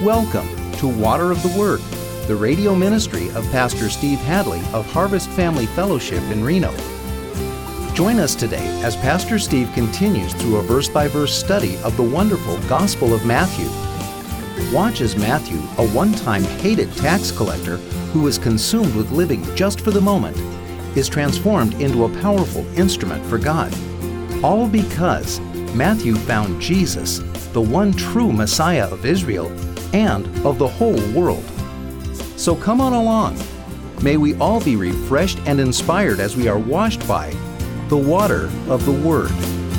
Welcome to Water of the Word, the radio ministry of Pastor Steve Hadley of Harvest Family Fellowship in Reno. Join us today as Pastor Steve continues through a verse-by-verse study of the wonderful Gospel of Matthew. Watch as Matthew, a one-time hated tax collector who was consumed with living just for the moment, is transformed into a powerful instrument for God. All because Matthew found Jesus, the one true Messiah of Israel and of the whole world. So come on along. May we all be refreshed and inspired as we are washed by the water of the Word.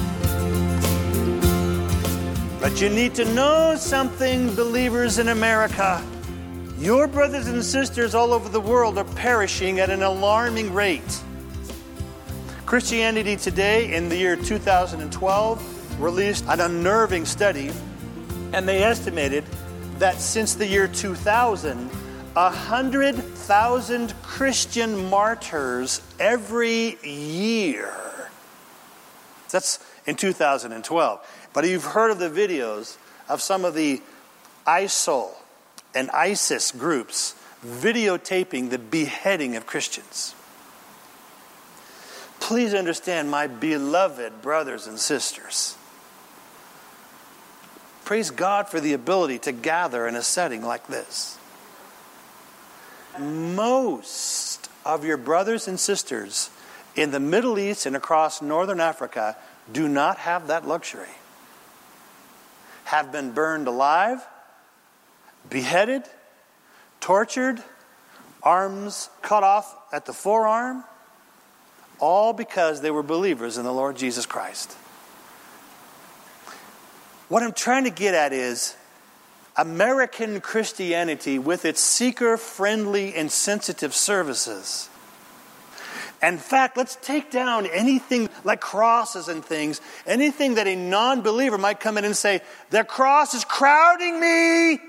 But you need to know something, believers in America. Your brothers and sisters all over the world are perishing at an alarming rate. Christianity Today in the year 2012 released an unnerving study, and they estimated that since the year 2000, 100,000 Christian martyrs every year. That's in 2012. But you've heard of the videos of some of the ISIL and ISIS groups videotaping the beheading of Christians. Please understand, my beloved brothers and sisters. Praise God for the ability to gather in a setting like this. Most of your brothers and sisters in the Middle East and across Northern Africa do not have that luxury. Have been burned alive, beheaded, tortured, arms cut off at the forearm, all because they were believers in the Lord Jesus Christ. What I'm trying to get at is American Christianity with its seeker-friendly and sensitive services. In fact, let's take down anything like crosses and things, anything that a non-believer might come in and say, their cross is crowding me.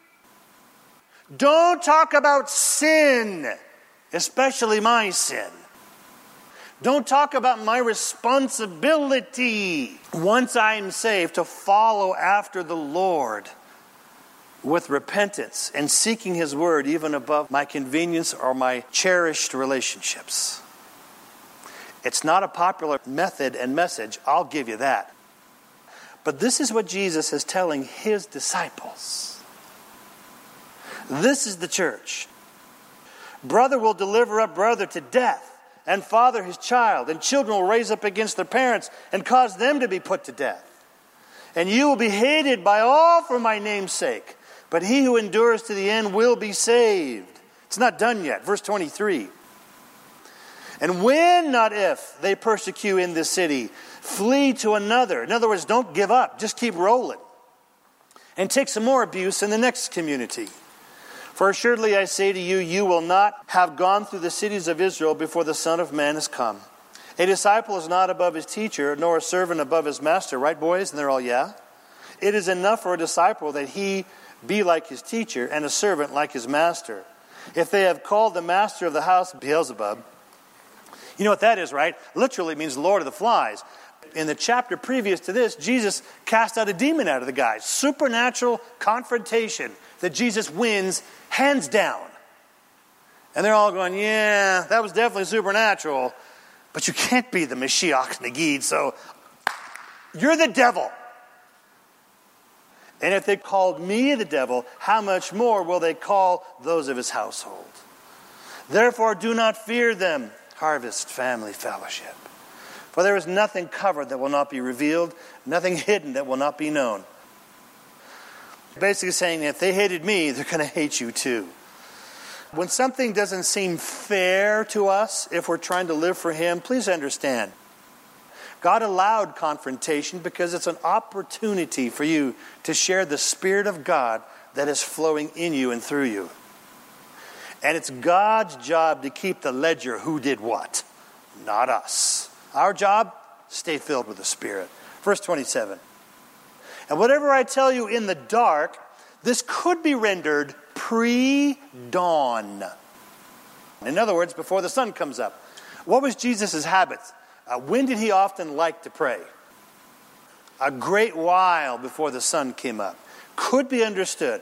Don't talk about sin, especially my sin. Don't talk about my responsibility once I am saved to follow after the Lord with repentance and seeking His Word even above my convenience or my cherished relationships. It's not a popular method and message, I'll give you that. But this is what Jesus is telling His disciples. This is the church. Brother will deliver up brother to death, and father his child, and children will raise up against their parents and cause them to be put to death. And you will be hated by all for my name's sake, but he who endures to the end will be saved. It's not done yet. Verse 23. And when, not if, they persecute in this city, flee to another. In other words, don't give up. Just keep rolling. And take some more abuse in the next community. For assuredly I say to you, you will not have gone through the cities of Israel before the Son of Man has come. A disciple is not above his teacher, nor a servant above his master. Right, boys? And they're all, yeah. It is enough for a disciple that he be like his teacher, and a servant like his master. If they have called the master of the house Beelzebub, you know what that is, right? Literally means Lord of the Flies. In the chapter previous to this, Jesus cast out a demon out of the guy. Supernatural confrontation that Jesus wins hands down. And they're all going, yeah, that was definitely supernatural, but you can't be the Mashiach Nagid, so you're the devil. And if they called me the devil, how much more will they call those of his household? Therefore do not fear them, Harvest Family Fellowship. For there is nothing covered that will not be revealed, nothing hidden that will not be known. Basically saying, if they hated me, they're going to hate you too. When something doesn't seem fair to us, if we're trying to live for Him, please understand. God allowed confrontation because it's an opportunity for you to share the Spirit of God that is flowing in you and through you. And it's God's job to keep the ledger who did what, not us. Our job, stay filled with the Spirit. Verse 27. And whatever I tell you in the dark, this could be rendered pre-dawn. In other words, before the sun comes up. What was Jesus' habit? When did he often like to pray? A great while before the sun came up. Could be understood.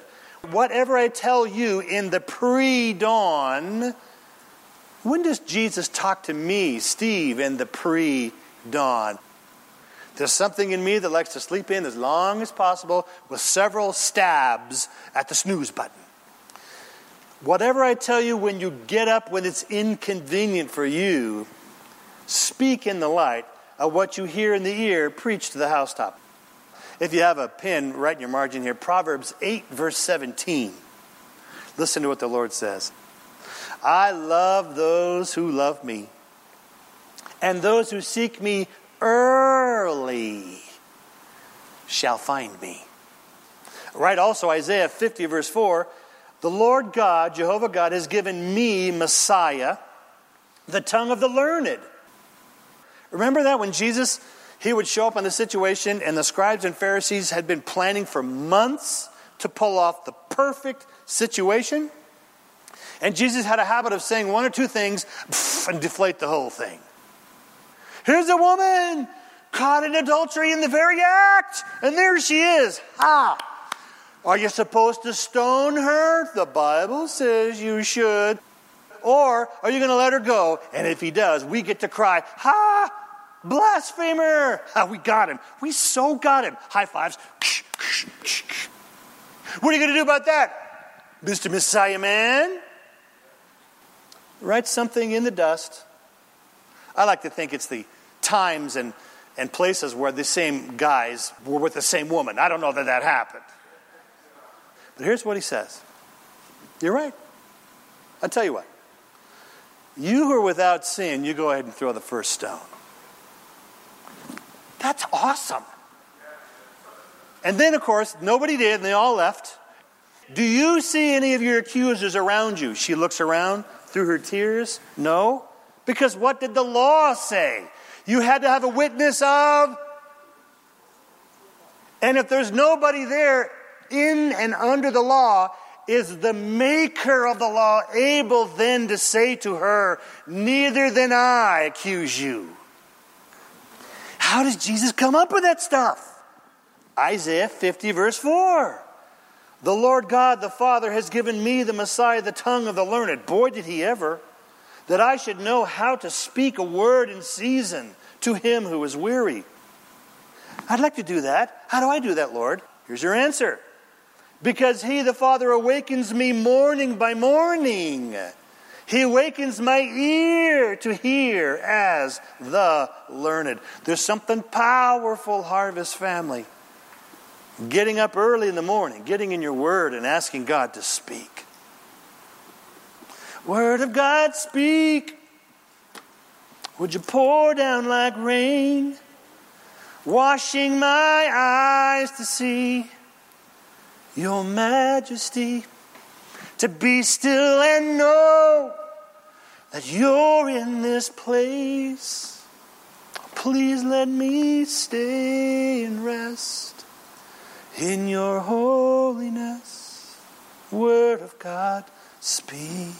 Whatever I tell you in the pre-dawn. When does Jesus talk to me, Steve, in the pre-dawn? There's something in me that likes to sleep in as long as possible with several stabs at the snooze button. Whatever I tell you when you get up when it's inconvenient for you, speak in the light of what you hear in the ear, preach to the housetop. If you have a pen, write in your margin here, Proverbs 8, verse 17. Listen to what the Lord says. I love those who love me, and those who seek me early shall find me. Right, also Isaiah 50, verse 4, the Lord God, Jehovah God, has given me, Messiah, the tongue of the learned. Remember that when Jesus, he would show up in the situation and the scribes and Pharisees had been planning for months to pull off the perfect situation? And Jesus had a habit of saying one or two things and deflate the whole thing. Here's a woman caught in adultery in the very act. And there she is. Ha! Are you supposed to stone her? The Bible says you should. Or are you going to let her go? And if he does, we get to cry, ha! Blasphemer! Ha, we got him. We so got him. High fives. What are you going to do about that, Mr. Messiah Man? Write something in the dust. I like to think it's the times and places where the same guys were with the same woman. I don't know that happened. But here's what he says. You're right. I'll tell you what. You who are without sin, you go ahead and throw the first stone. That's awesome. And then, of course, nobody did, and they all left. Do you see any of your accusers around you? She looks around through her tears. No. Because what did the law say? You had to have a witness of. And if there's nobody there in and under the law, is the maker of the law able then to say to her, neither than I accuse you? How does Jesus come up with that stuff? Isaiah 50 verse 4. The Lord God, the Father, has given me, the Messiah, the tongue of the learned. Boy, did he ever. That I should know how to speak a word in season to him who is weary. I'd like to do that. How do I do that, Lord? Here's your answer. Because he, the Father, awakens me morning by morning. He awakens my ear to hear as the learned. There's something powerful, Harvest family. Getting up early in the morning, getting in your word and asking God to speak. Word of God, speak. Would you pour down like rain, washing my eyes to see your majesty, to be still and know that you're in this place. Please let me stay and rest in your holiness. Word of God, speak.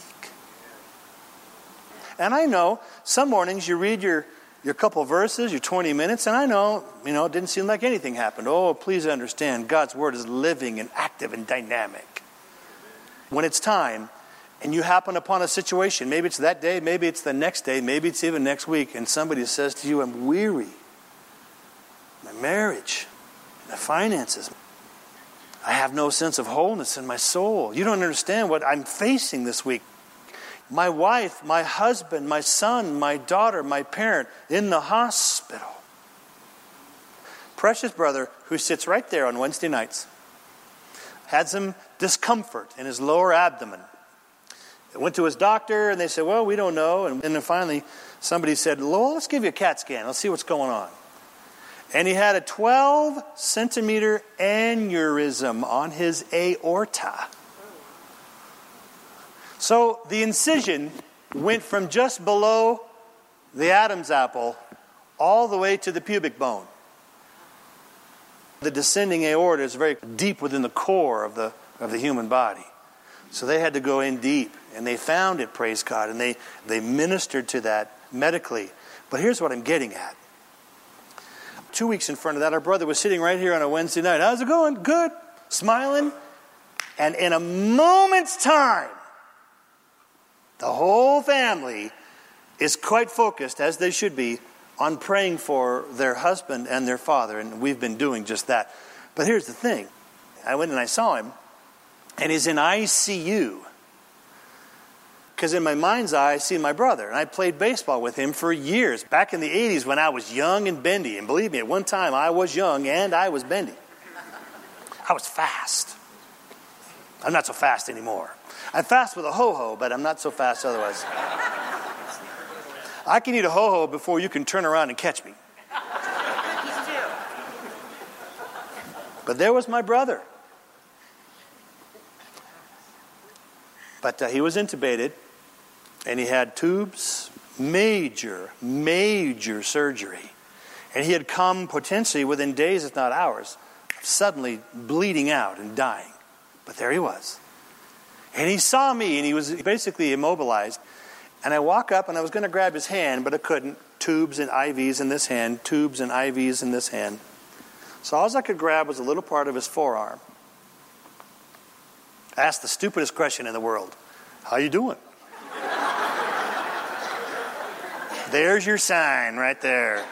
And I know some mornings you read your couple verses, your 20 minutes, and I know, it didn't seem like anything happened. Oh, please understand, God's word is living and active and dynamic. When it's time, and you happen upon a situation, maybe it's that day, maybe it's the next day, maybe it's even next week, and somebody says to you, I'm weary. My marriage, my finances, I have no sense of wholeness in my soul. You don't understand what I'm facing this week. My wife, my husband, my son, my daughter, my parent in the hospital. Precious brother who sits right there on Wednesday nights had some discomfort in his lower abdomen. They went to his doctor and they said, well, we don't know. And then finally somebody said, well, let's give you a CAT scan. Let's see what's going on. And he had a 12 centimeter aneurysm on his aorta. So the incision went from just below the Adam's apple all the way to the pubic bone. The descending aorta is very deep within the core of the human body. So they had to go in deep, and they found it, praise God, and they ministered to that medically. But here's what I'm getting at. 2 weeks in front of that, our brother was sitting right here on a Wednesday night. How's it going? Good. Smiling. And in a moment's time, the whole family is quite focused, as they should be, on praying for their husband and their father. And we've been doing just that. But here's the thing. I went and I saw him, and he's in ICU. Because in my mind's eye, I see my brother. And I played baseball with him for years. Back in the 80s when I was young and bendy. And believe me, at one time I was young and I was bendy. I was fast. I'm not so fast anymore. I'm fast with a ho-ho, but I'm not so fast otherwise. I can eat a ho-ho before you can turn around and catch me. But there was my brother. But he was intubated, and he had tubes, major surgery. And he had come potentially within days, if not hours, suddenly bleeding out and dying. But there he was. And he saw me, and he was basically immobilized. And I walk up, and I was going to grab his hand, but I couldn't. Tubes and IVs in this hand, tubes and IVs in this hand. So all I could grab was a little part of his forearm. I asked the stupidest question in the world. How you doing? There's your sign right there.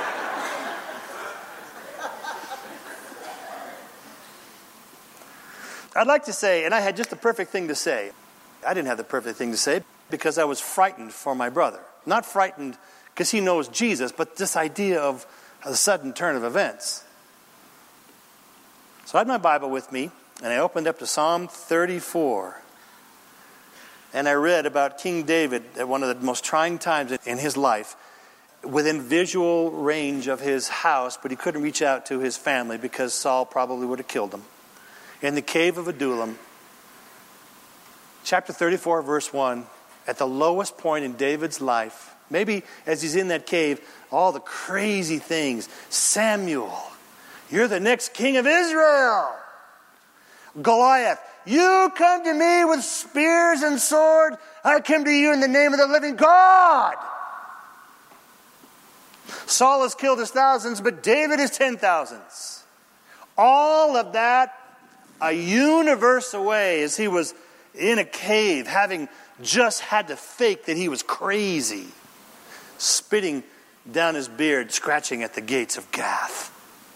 I'd like to say, and I had just the perfect thing to say. I didn't have the perfect thing to say because I was frightened for my brother. Not frightened because he knows Jesus, but this idea of a sudden turn of events. So I had my Bible with me, and I opened up to Psalm 34. And I read about King David at one of the most trying times in his life, within visual range of his house, but he couldn't reach out to his family because Saul probably would have killed him. In the cave of Adullam, chapter 34, verse 1, at the lowest point in David's life, maybe as he's in that cave, all the crazy things. Samuel, you're the next king of Israel. Goliath, you come to me with spears and sword. I come to you in the name of the living God. Saul has killed his thousands, but David his 10,000s. All of that a universe away as he was in a cave, having just had to fake that he was crazy, spitting down his beard, scratching at the gates of Gath.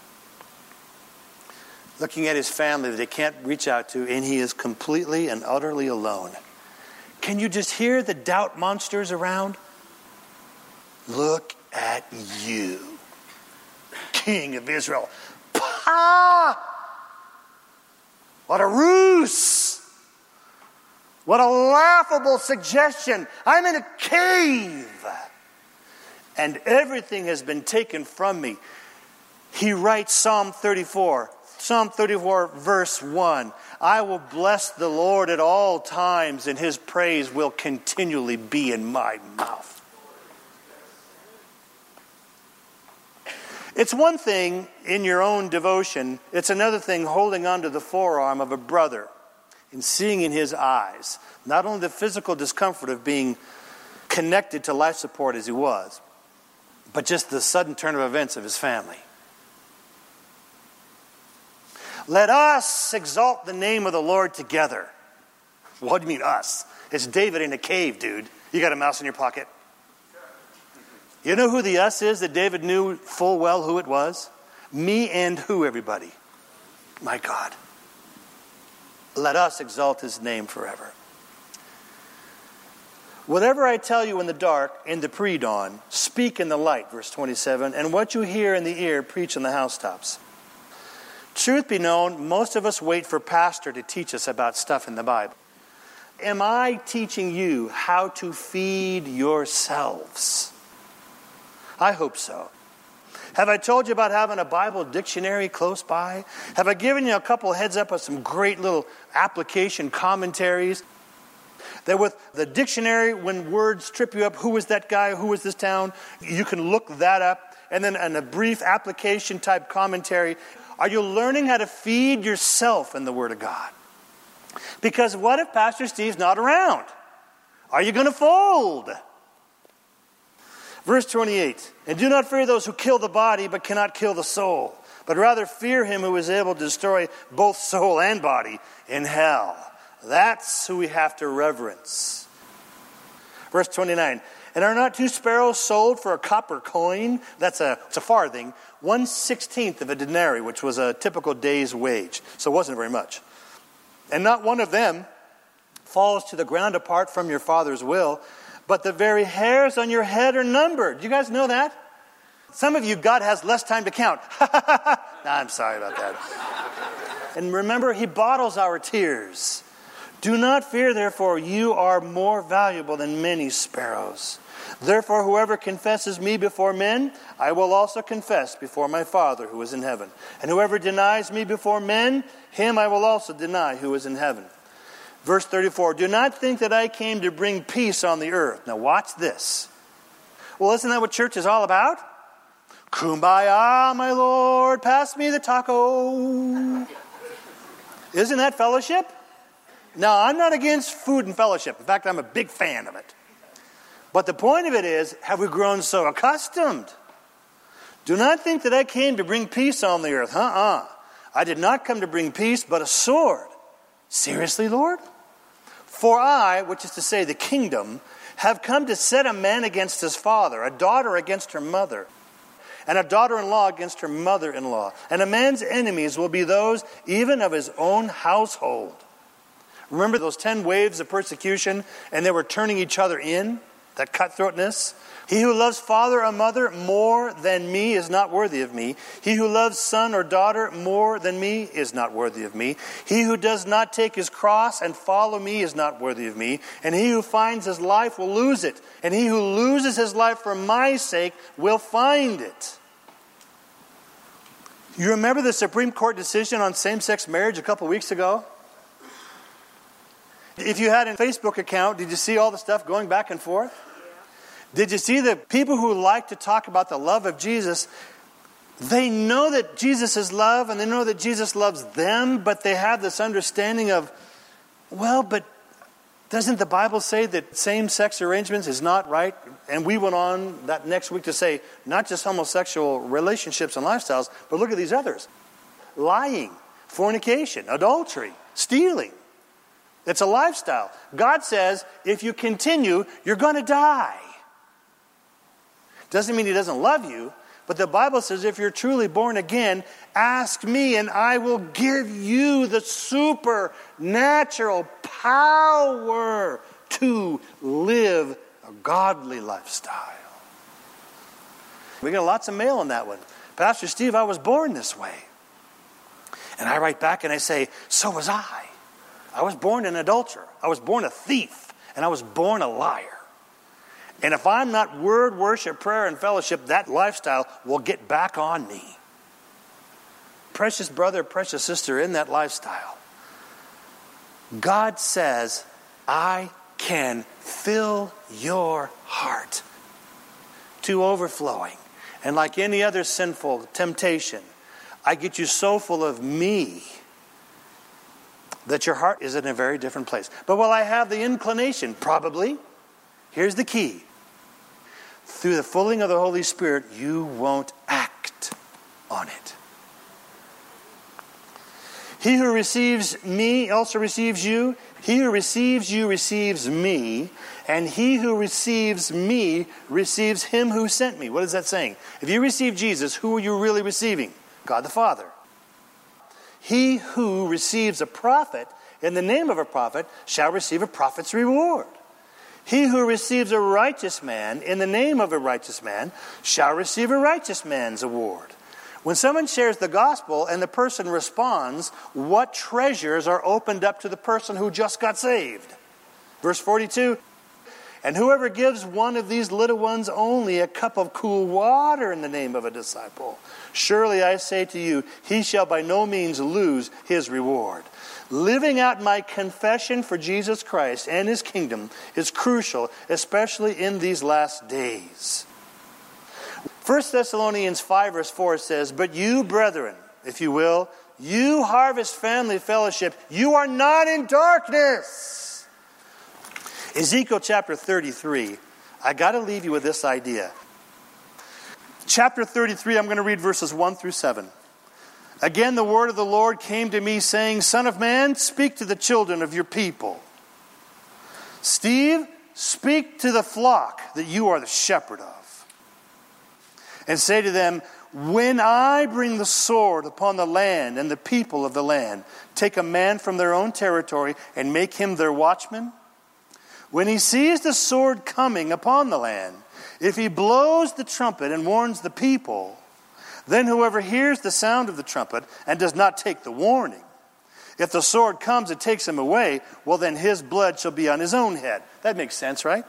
Looking at his family that they can't reach out to, and he is completely and utterly alone. Can you just hear the doubt monsters around? Look at you, King of Israel. Pah! What a ruse! What a laughable suggestion. I'm in a cave, and everything has been taken from me. He writes Psalm 34 verse 1. I will bless the Lord at all times, and his praise will continually be in my mouth. It's one thing in your own devotion. It's another thing holding onto the forearm of a brother and seeing in his eyes not only the physical discomfort of being connected to life support as he was, but just the sudden turn of events of his family. Let us exalt the name of the Lord together. What do you mean us? It's David in a cave, dude. You got a mouse in your pocket? You know who the us is that David knew full well who it was? Me and who, everybody? My God. Let us exalt his name forever. Whatever I tell you in the dark, in the pre-dawn, speak in the light, verse 27, and what you hear in the ear, preach on the housetops. Truth be known, most of us wait for pastor to teach us about stuff in the Bible. Am I teaching you how to feed yourselves? I hope so. Have I told you about having a Bible dictionary close by? Have I given you a couple heads up of some great little application commentaries? That with the dictionary, when words trip you up, who was that guy, who was this town, you can look that up. And then in a brief application type commentary, are you learning how to feed yourself in the Word of God? Because what if Pastor Steve's not around? Are you going to fold? Verse 28, and do not fear those who kill the body but cannot kill the soul. but rather fear him who is able to destroy both soul and body in hell. That's who we have to reverence. Verse 29. And are not 2 sparrows sold for a copper coin? It's a farthing. 1/16 of a denarii, which was a typical day's wage. So it wasn't very much. And not one of them falls to the ground apart from your Father's will, but the very hairs on your head are numbered. Do you guys know that? Some of you, God has less time to count. I'm sorry about that. And remember, he bottles our tears. Do not fear, therefore, you are more valuable than many sparrows. Therefore, whoever confesses me before men, I will also confess before my Father who is in heaven. And whoever denies me before men, him I will also deny who is in heaven. Verse 34, do not think that I came to bring peace on the earth. Now watch this. Well, isn't that what church is all about? Kumbaya, my Lord, pass me the taco. Isn't that fellowship? Now, I'm not against food and fellowship. In fact, I'm a big fan of it. But the point of it is, have we grown so accustomed? Do not think that I came to bring peace on the earth. I did not come to bring peace, but a sword. Seriously, Lord? For I, which is to say the kingdom, have come to set a man against his father, a daughter against her mother, and a daughter-in-law against her mother-in-law. And a man's enemies will be those even of his own household. Remember those 10 waves of persecution, and they were turning each other in? That cutthroatness. He who loves father or mother more than me is not worthy of me. He who loves son or daughter more than me is not worthy of me. He who does not take his cross and follow me is not worthy of me. And he who finds his life will lose it. And he who loses his life for my sake will find it. You remember the Supreme Court decision on same-sex marriage a couple weeks ago? If you had a Facebook account, did you see all the stuff going back and forth? Yeah. Did you see the people who like to talk about the love of Jesus? They know that Jesus is love and they know that Jesus loves them, but they have this understanding of, well, but doesn't the Bible say that same-sex arrangements is not right? And we went on that next week to say, not just homosexual relationships and lifestyles, but look at these others. Lying, fornication, adultery, stealing. It's a lifestyle. God says, if you continue, you're going to die. Doesn't mean he doesn't love you, but the Bible says if you're truly born again, ask me and I will give you the supernatural power to live a godly lifestyle. We got lots of mail on that one. Pastor Steve, I was born this way. And I write back and I say, so was I. I was born an adulterer. I was born a thief. And I was born a liar. And if I'm not word, worship, prayer, and fellowship, that lifestyle will get back on me. Precious brother, precious sister, in that lifestyle, God says, I can fill your heart to overflowing. And like any other sinful temptation, I get you so full of me that your heart is in a very different place. But will I have the inclination? Probably. Here's the key. Through the filling of the Holy Spirit, you won't act on it. He who receives me also receives you. He who receives you receives me. And he who receives me receives him who sent me. What is that saying? If you receive Jesus, who are you really receiving? God the Father. He who receives a prophet in the name of a prophet shall receive a prophet's reward. He who receives a righteous man in the name of a righteous man shall receive a righteous man's award. When someone shares the gospel and the person responds, what treasures are opened up to the person who just got saved? Verse 42, and whoever gives one of these little ones only a cup of cool water in the name of a disciple, surely I say to you, he shall by no means lose his reward. Living out my confession for Jesus Christ and his kingdom is crucial, especially in these last days. 1 Thessalonians 5 verse 4 says, but you, brethren, if you will, you Harvest Family Fellowship, you are not in darkness. Ezekiel chapter 33, I got to leave you with this idea. Chapter 33, I'm going to read verses 1 through 7. Again, the word of the Lord came to me, saying, Son of man, speak to the children of your people. Steve, speak to the flock that you are the shepherd of. And say to them, when I bring the sword upon the land and the people of the land, take a man from their own territory and make him their watchman. When he sees the sword coming upon the land, if he blows the trumpet and warns the people, then whoever hears the sound of the trumpet and does not take the warning, if the sword comes and takes him away, well then his blood shall be on his own head. That makes sense, right?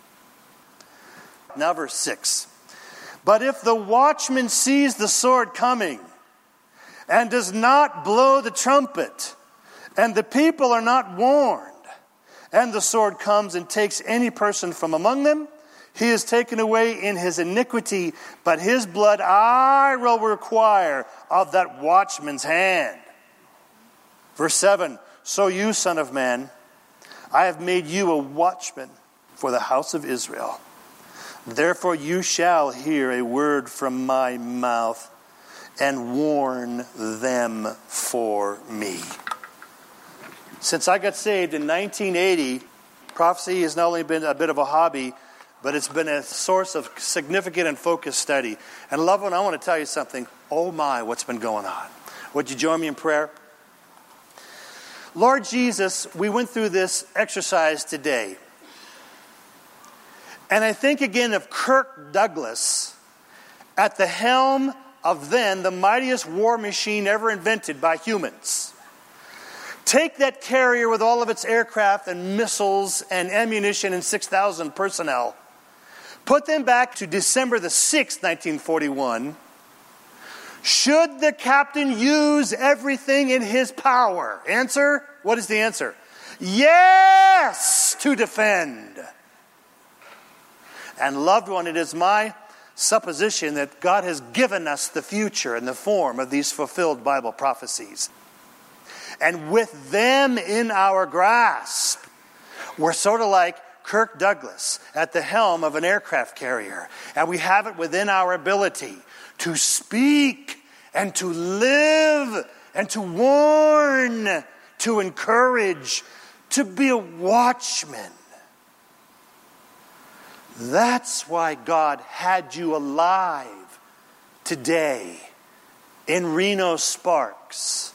Now verse 6. But if the watchman sees the sword coming and does not blow the trumpet, and the people are not warned, and the sword comes and takes any person from among them, he is taken away in his iniquity, but his blood I will require of that watchman's hand. Verse 7, so you, son of man, I have made you a watchman for the house of Israel. Therefore you shall hear a word from my mouth and warn them for me. Since I got saved in 1980, prophecy has not only been a bit of a hobby, but it's been a source of significant and focused study. And loved one, I want to tell you something. Oh my, what's been going on? Would you join me in prayer? Lord Jesus, we went through this exercise today. And I think again of Kirk Douglas at the helm of then the mightiest war machine ever invented by humans. Take that carrier with all of its aircraft and missiles and ammunition and 6,000 personnel. Put them back to December the 6th, 1941. Should the captain use everything in his power? Answer? What is the answer? Yes, to defend. And loved one, it is my supposition that God has given us the future in the form of these fulfilled Bible prophecies. And with them in our grasp, we're sort of like Kirk Douglas at the helm of an aircraft carrier. And we have it within our ability to speak and to live and to warn, to encourage, to be a watchman. That's why God had you alive today in Reno Sparks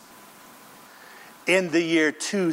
in the year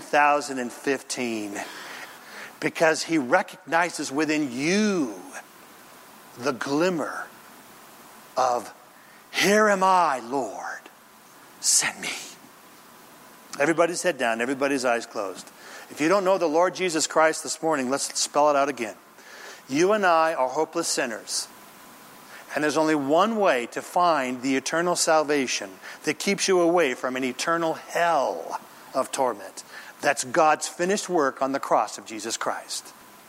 2015, because He recognizes within you the glimmer of, here am I, Lord, send me. Everybody's head down, everybody's eyes closed. If you don't know the Lord Jesus Christ this morning, let's spell it out again. You and I are hopeless sinners. And there's only one way to find the eternal salvation that keeps you away from an eternal hell of torment. That's God's finished work on the cross of Jesus Christ.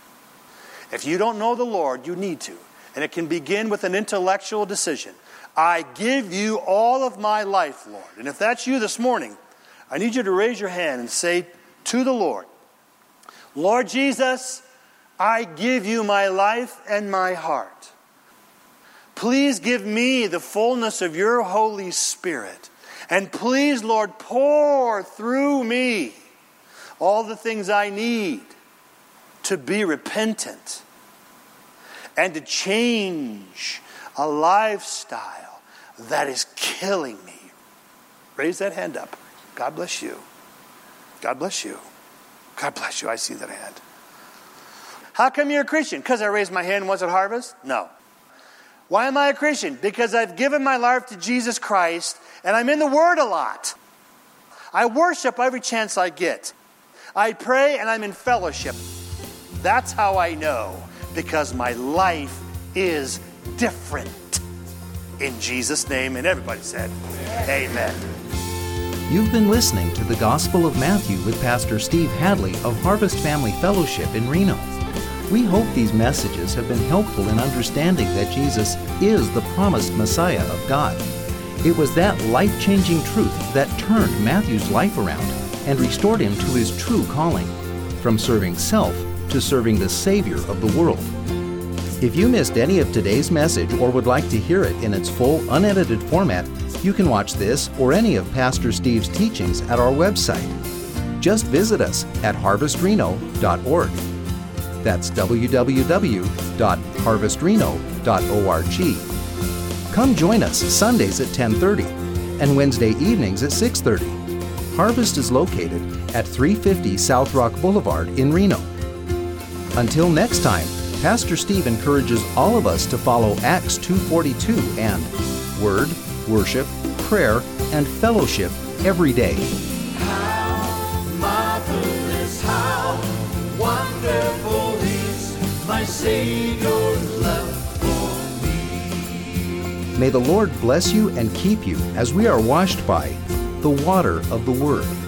If you don't know the Lord, you need to. And it can begin with an intellectual decision. I give you all of my life, Lord. And if that's you this morning, I need you to raise your hand and say to the Lord, Lord Jesus, I give you my life and my heart. Please give me the fullness of your Holy Spirit. And please, Lord, pour through me all the things I need to be repentant and to change a lifestyle that is killing me. Raise that hand up. God bless you. God bless you. God bless you. I see that hand. How come you're a Christian? Because I raised my hand once at Harvest? No. Why am I a Christian? Because I've given my life to Jesus Christ and I'm in the Word a lot. I worship every chance I get. I pray and I'm in fellowship. That's how I know, because my life is different. In Jesus' name, and everybody said, Amen. You've been listening to the Gospel of Matthew with Pastor Steve Hadley of Harvest Family Fellowship in Reno. We hope these messages have been helpful in understanding that Jesus is the promised Messiah of God. It was that life-changing truth that turned Matthew's life around and restored him to his true calling, from serving self to serving the Savior of the world. If you missed any of today's message or would like to hear it in its full, unedited format, You can watch this or any of Pastor Steve's teachings at our website. Just visit us at harvestreno.org. That's www.harvestreno.org. Come join us Sundays at 10:30 and Wednesday evenings at 6:30. Harvest is located at 350 South Rock Boulevard in Reno. Until next time, Pastor Steve encourages all of us to follow Acts 2:42 and Word, Worship, Prayer, and Fellowship every day. How marvelous, how wonderful is my Savior's love for me. May the Lord bless you and keep you as we are washed by the water of the Word.